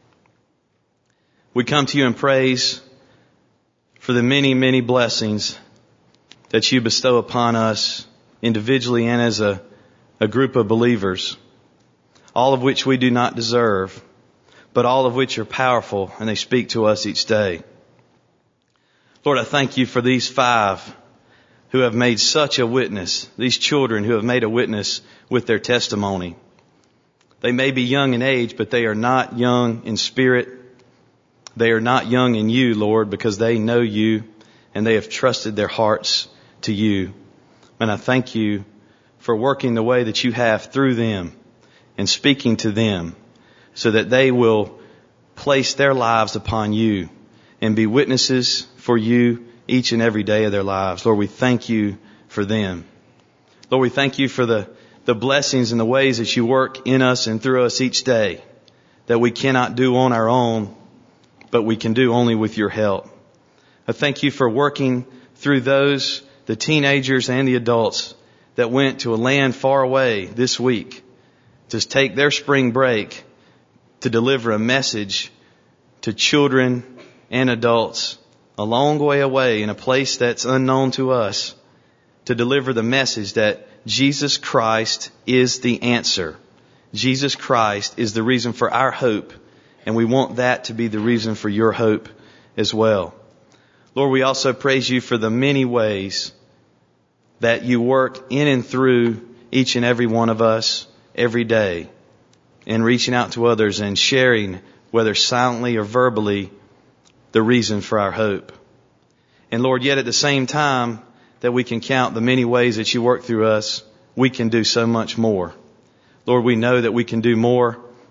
We come to you in praise for the many, many blessings that you bestow upon us individually and as a, a group of believers, all of which we do not deserve, but all of which are powerful and they speak to us each day. Lord, I thank you for these five who have made such a witness, these children who have made a witness with their testimony. They may be young in age, but they are not young in spirit. They are not young in you, Lord, because they know you and they have trusted their hearts to you. And I thank you for working the way that you have through them and speaking to them so that they will place their lives upon you and be witnesses for you each and every day of their lives. Lord, we thank you for them. Lord, we thank you for the, the blessings and the ways that you work in us and through us each day that we cannot do on our own, but we can do only with your help. I thank you for working through those, the teenagers and the adults that went to a land far away this week to take their spring break to deliver a message to children and adults a long way away in a place that's unknown to us, to deliver the message that Jesus Christ is the answer. Jesus Christ is the reason for our hope, and we want that to be the reason for your hope as well. Lord, we also praise you for the many ways that you work in and through each and every one of us every day in reaching out to others and sharing, whether silently or verbally, the reason for our hope. And Lord, yet at the same time that we can count the many ways that you work through us, we can do so much more. Lord, we know that we can do more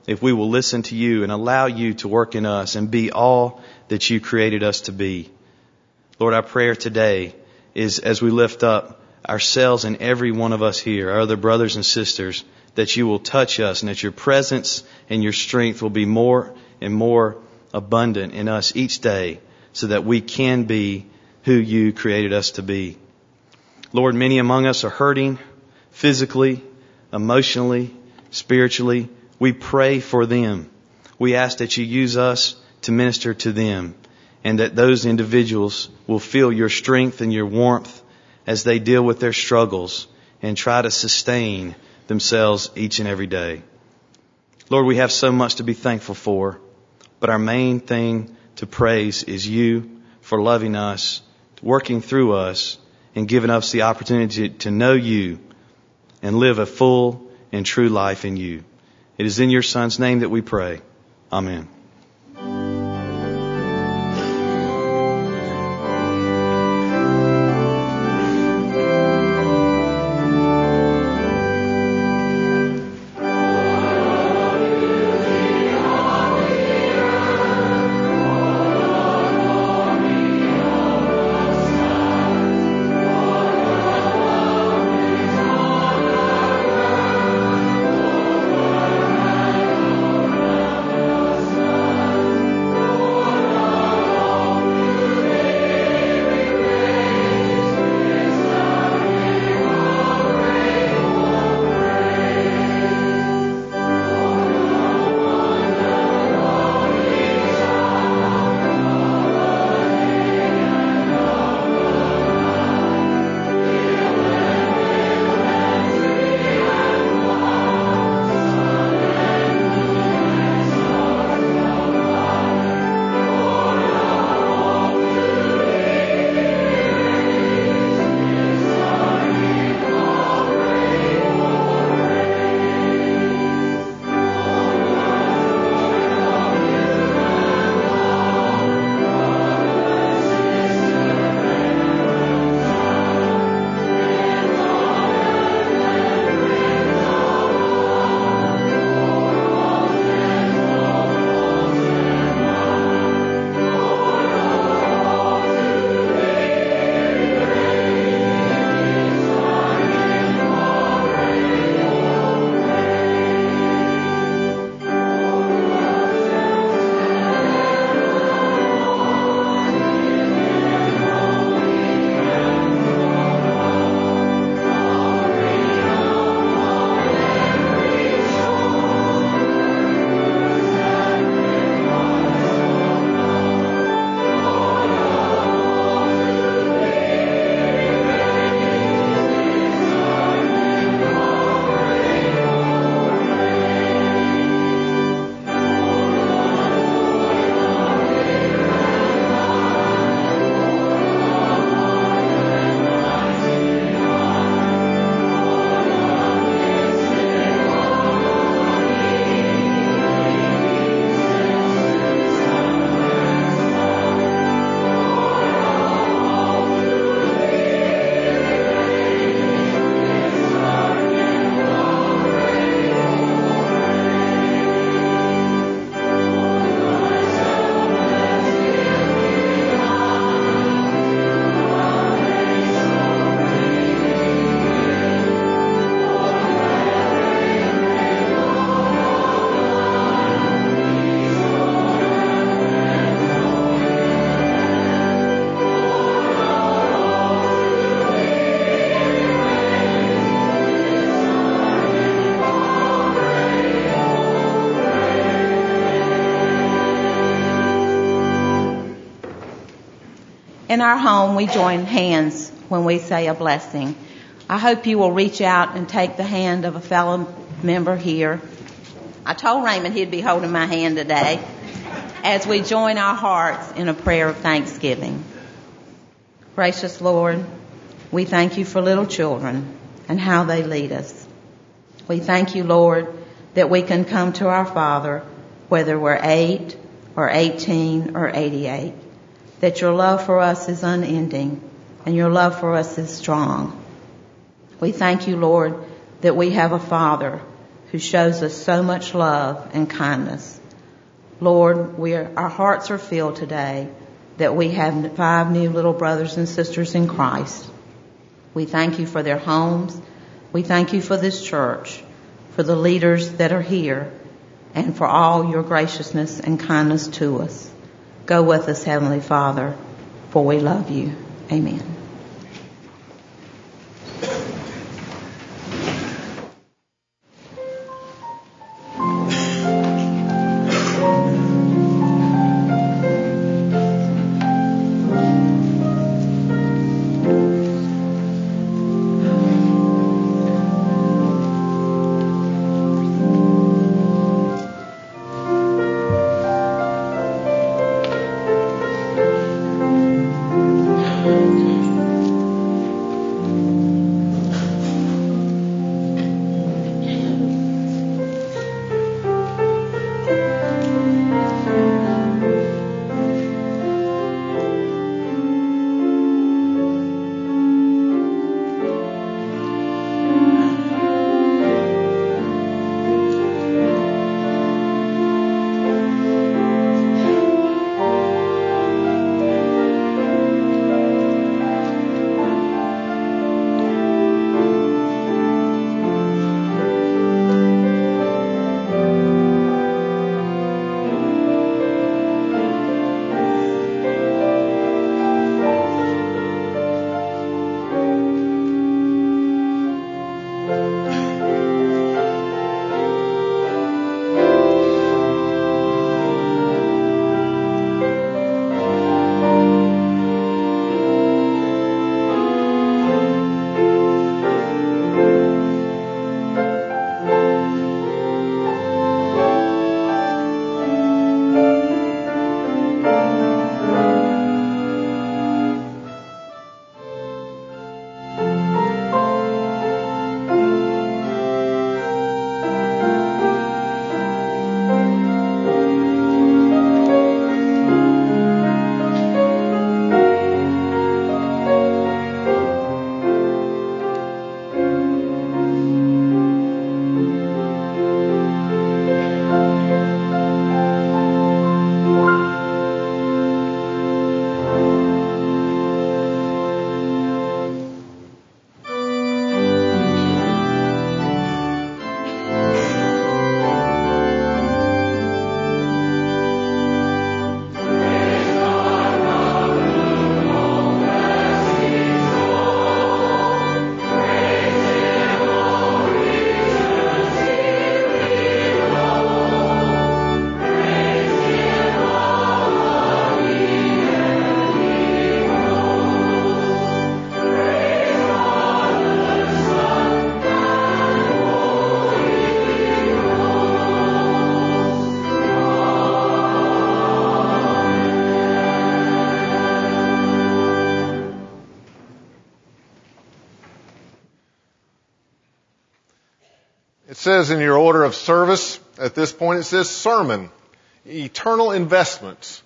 if we will listen to you and allow you to work in us and be all that you created us to be. Lord, our prayer today is as we lift up ourselves and every one of us here, our other brothers and sisters, that you will touch us and that your presence and your strength will be more and more abundant in us each day so that we can be who you created us to be. Lord, many among us are hurting physically, emotionally, spiritually. We pray for them. We ask that you use us to minister to them and that those individuals will feel your strength and your warmth as they deal with their struggles and try to sustain themselves each and every day. Lord, we have so much to be thankful for, but our main thing to praise is you for loving us, working through us, and giving us the opportunity to know you and live a full and true life in you. It is in your Son's name that we pray. Amen. In our home, we join hands when we say a blessing. I hope you will reach out and take the hand of a fellow member here. I told Raymond he'd be holding my hand today as we join our hearts in a prayer of thanksgiving. Gracious Lord, we thank you for little children and how they lead us. We thank you, Lord, that we can come to our Father whether we're eight or eighteen or eighty-eight, that your love for us is unending and your love for us is strong. We thank you, Lord, that we have a Father who shows us so much love and kindness. Lord, we are, our hearts are filled today that we have five new little brothers and sisters in Christ. We thank you for their homes. We thank you for this church, for the leaders that are here, and for all your graciousness and kindness to us. Go with us, Heavenly Father, for we love you. Amen. It says in your order of service at this point, it says sermon, eternal investments.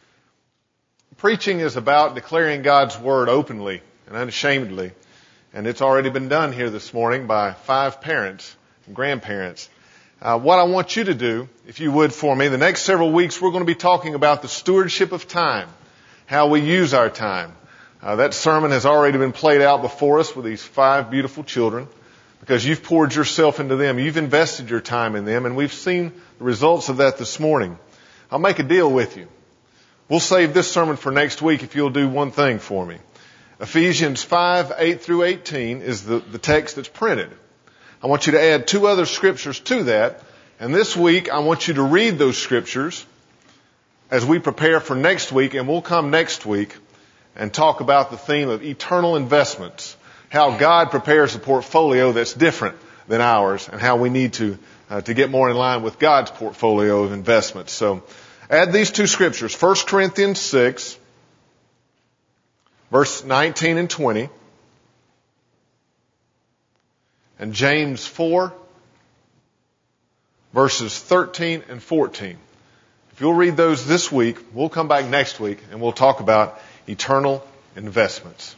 Preaching is about declaring God's word openly and unashamedly. And it's already been done here this morning by five parents and grandparents. Uh, what I want you to do, if you would for me, the next several weeks we're going to be talking about the stewardship of time, how we use our time. Uh, that sermon has already been played out before us with these five beautiful children because you've poured yourself into them. You've invested your time in them, and we've seen the results of that this morning. I'll make a deal with you. We'll save this sermon for next week if you'll do one thing for me. Ephesians five, eight through eighteen is the, the text that's printed. I want you to add two other scriptures to that, and this week I want you to read those scriptures as we prepare for next week, and we'll come next week and talk about the theme of eternal investments, how God prepares a portfolio that's different than ours, and how we need to uh, to get more in line with God's portfolio of investments. So add these two scriptures, First Corinthians six, verse nineteen and twenty, and James four, verses thirteen and fourteen. If you'll read those this week, we'll come back next week and we'll talk about eternal investments.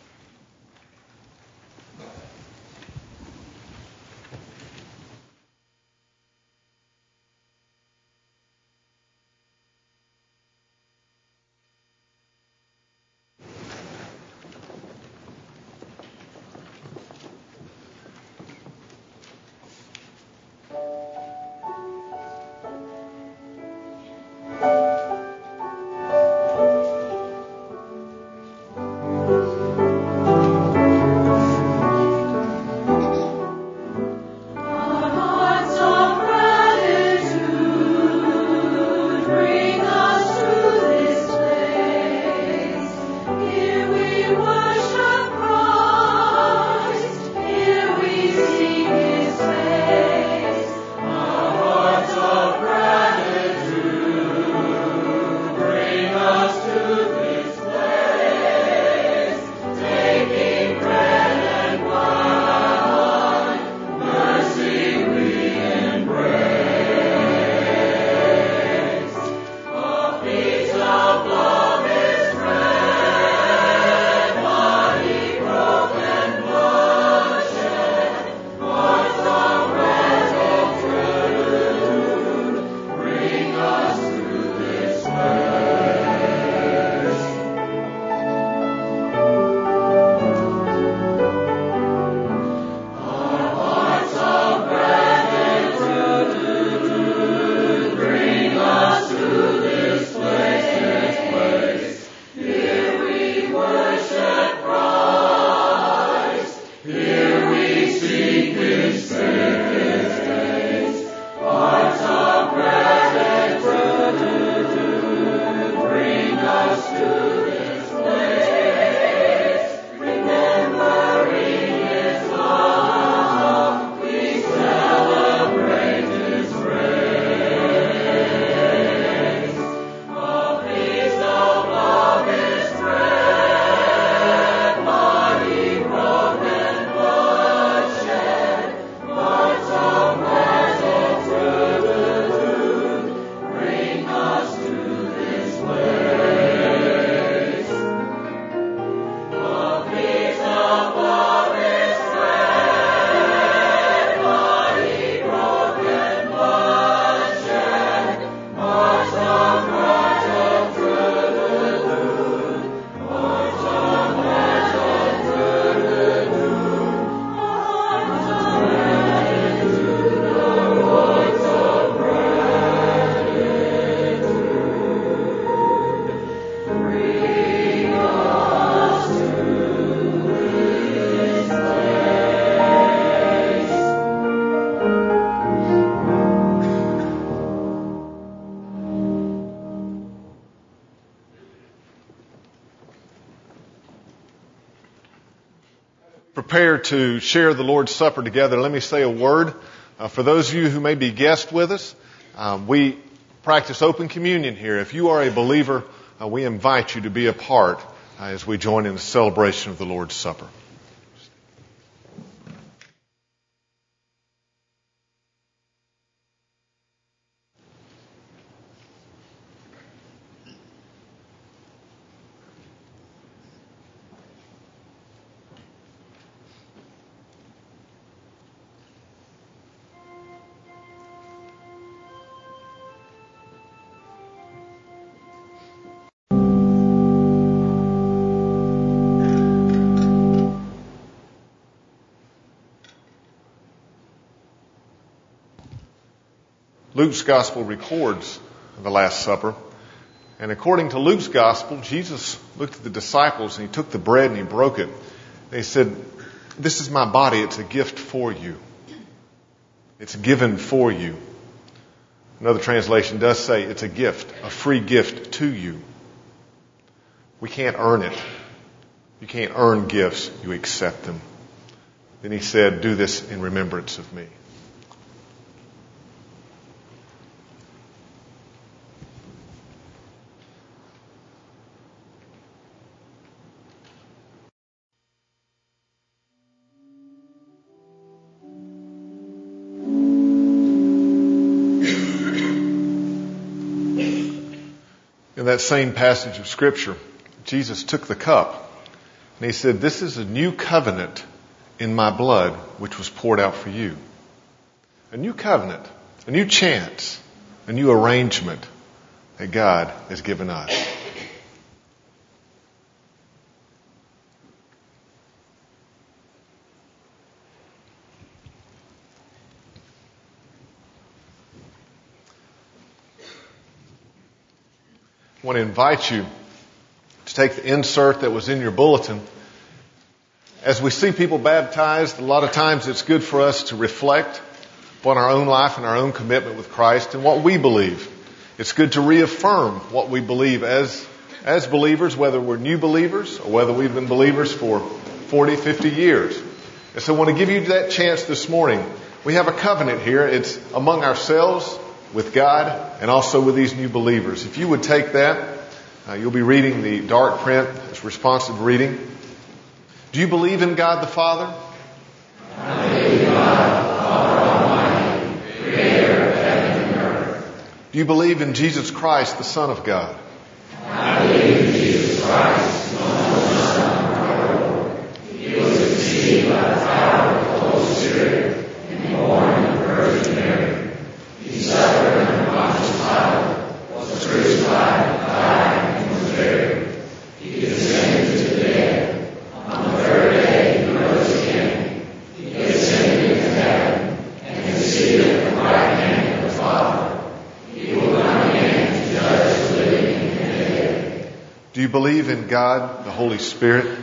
prepare to share the Lord's Supper together, let me say a word. Uh, for those of you who may be guests with us, uh, we practice open communion here. If you are a believer, uh, we invite you to be a part uh, as we join in the celebration of the Lord's Supper. Luke's Gospel records the Last Supper. And according to Luke's Gospel, Jesus looked at the disciples and he took the bread and he broke it. And he said, "This is my body. It's a gift for you. It's given for you." Another translation does say it's a gift, a free gift to you. We can't earn it. You can't earn gifts. You accept them. Then he said, "Do this in remembrance of me." In that same passage of Scripture, Jesus took the cup and he said, "This is a new covenant in my blood, which was poured out for you." A new covenant, a new chance, a new arrangement that God has given us. I want to invite you to take the insert that was in your bulletin. As we see people baptized, a lot of times it's good for us to reflect upon our own life and our own commitment with Christ and what we believe. It's good to reaffirm what we believe as, as believers, whether we're new believers or whether we've been believers for forty, fifty years. And so I want to give you that chance this morning. We have a covenant here. It's among ourselves, with God, and also with these new believers. If you would take that, uh, you'll be reading the dark print. It's responsive reading. Do you believe in God the Father? I believe in God the Father Almighty, creator of heaven and earth. Do you believe in Jesus Christ, the Son of God? I believe in Jesus Christ, the Son of our Lord. He was conceived by the power of the Holy Spirit and born of the Virgin Mary. He suffered under Pontius Pilate, was crucified, died, and was buried. He descended to the dead. On the third day he rose again. He ascended into heaven and is seated at the right hand of the Father. He will come again to judge the living and the dead. Do you believe in God, the Holy Spirit?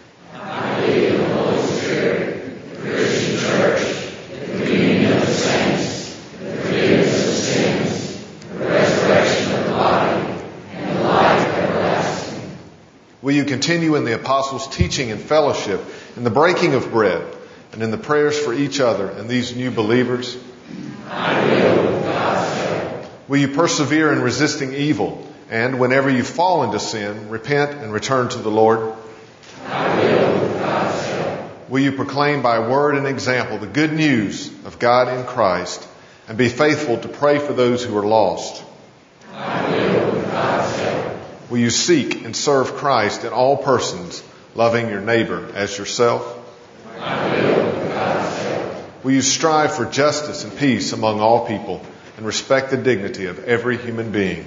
I believe in the Holy Spirit, the Christian Church, the communion of the saints, the forgiveness of sins, the resurrection of the body, and the life everlasting. Will you continue in the apostles' teaching and fellowship, in the breaking of bread, and in the prayers for each other and these new believers? I will, with God's help. Will you persevere in resisting evil, and whenever you fall into sin, repent and return to the Lord? I will, with God's help. Will you proclaim by word and example the good news of God in Christ, and be faithful to pray for those who are lost? I will, with God's help. Will you seek and serve Christ in all persons, loving your neighbor as yourself? I will, with God's help. Will you strive for justice and peace among all people, and respect the dignity of every human being?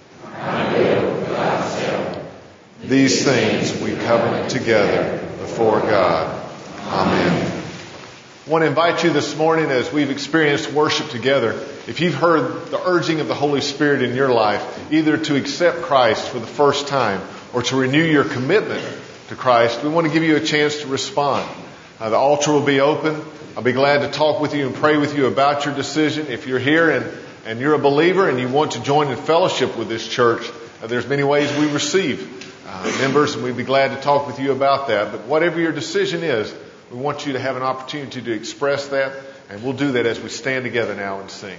I will, with God's help. These things we covenant together before God. Amen. I want to invite you this morning, as we've experienced worship together, if you've heard the urging of the Holy Spirit in your life, either to accept Christ for the first time or to renew your commitment to Christ, we want to give you a chance to respond. Uh, the altar will be open. I'll be glad to talk with you and pray with you about your decision. If you're here and, and you're a believer and you want to join in fellowship with this church, uh, there's many ways we receive uh, members, and we'd be glad to talk with you about that. But whatever your decision is, We want you to have an opportunity to express that, and we'll do that as we stand together now and sing.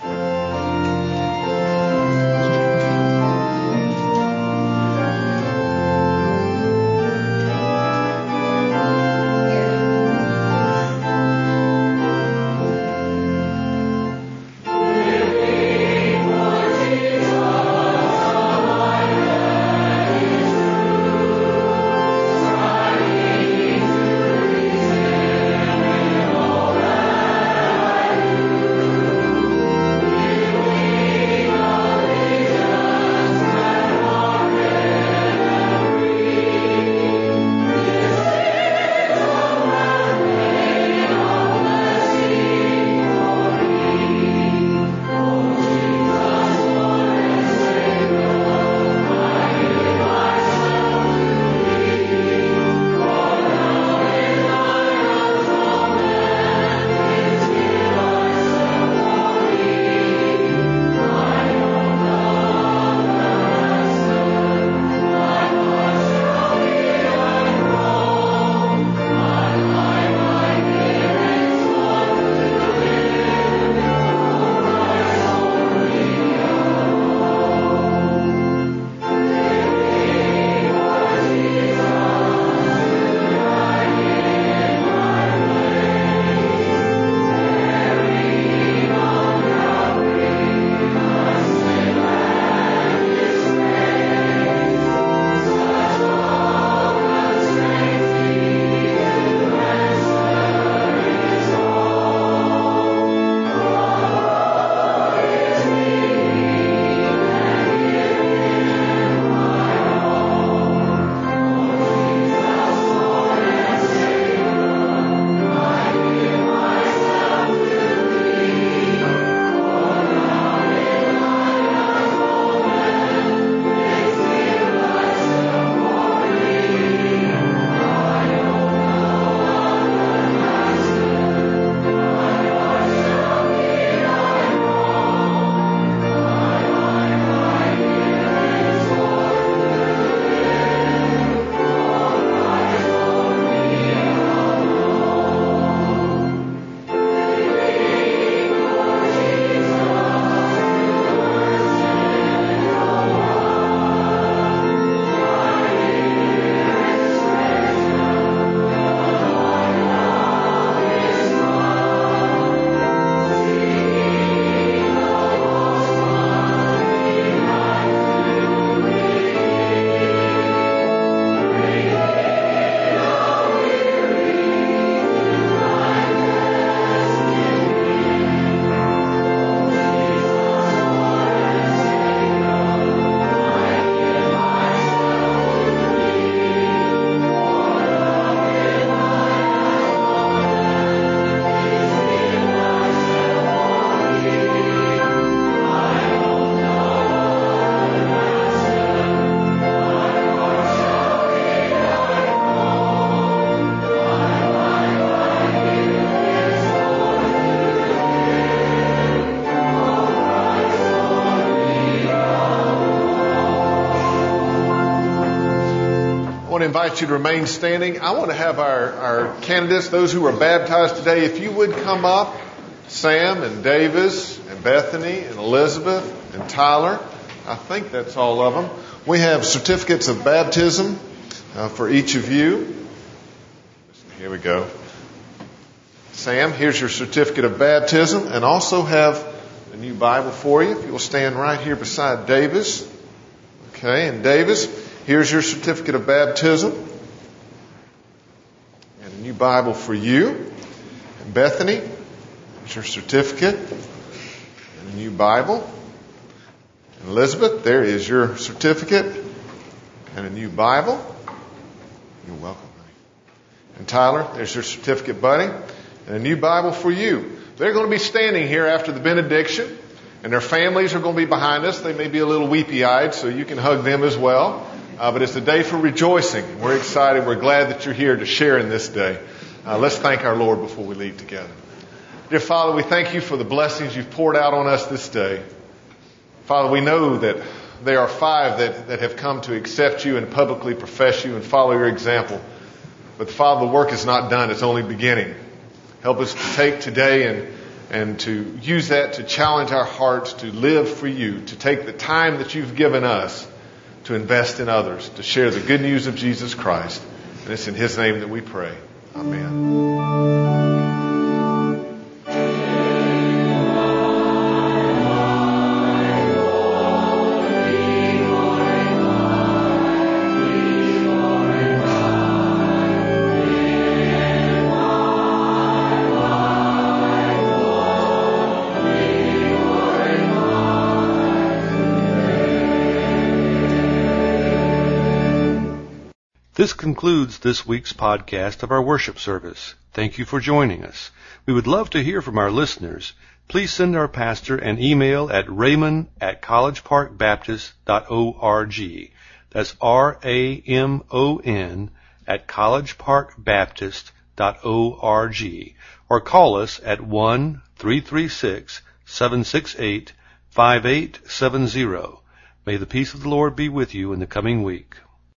I want to invite you to remain standing. I want to have our, our candidates, those who are baptized today, if you would come up, Sam and Davis and Bethany and Elizabeth and Tyler. I think that's all of them. We have certificates of baptism uh, for each of you. Here we go. Sam, here's your certificate of baptism, and also have a new Bible for you. If you will stand right here beside Davis. Okay, and Davis, here's your certificate of baptism. And a new Bible for you. And Bethany, here's your certificate. And a new Bible. And Elizabeth, there is your certificate. And a new Bible. You're welcome, buddy. And Tyler, there's your certificate, buddy. And a new Bible for you. They're going to be standing here after the benediction. And their families are going to be behind us. They may be a little weepy-eyed, so you can hug them as well. Uh, but it's a day for rejoicing. We're excited. We're glad that you're here to share in this day. Uh, let's thank our Lord before we leave together. Dear Father, we thank you for the blessings you've poured out on us this day. Father, we know that there are five that, that have come to accept you and publicly profess you and follow your example. But Father, the work is not done. It's only beginning. Help us to take today and, and to use that to challenge our hearts to live for you, to take the time that you've given us to invest in others, to share the good news of Jesus Christ. And it's in His name that we pray. Amen. This concludes this week's podcast of our worship service. Thank you for joining us. We would love to hear from our listeners. Please send our pastor an email at raymond at collegeparkbaptist.org. That's R A M O N at collegeparkbaptist.org. Or call us at one three three six, seven six eight, five eight seven zero. May the peace of the Lord be with you in the coming week.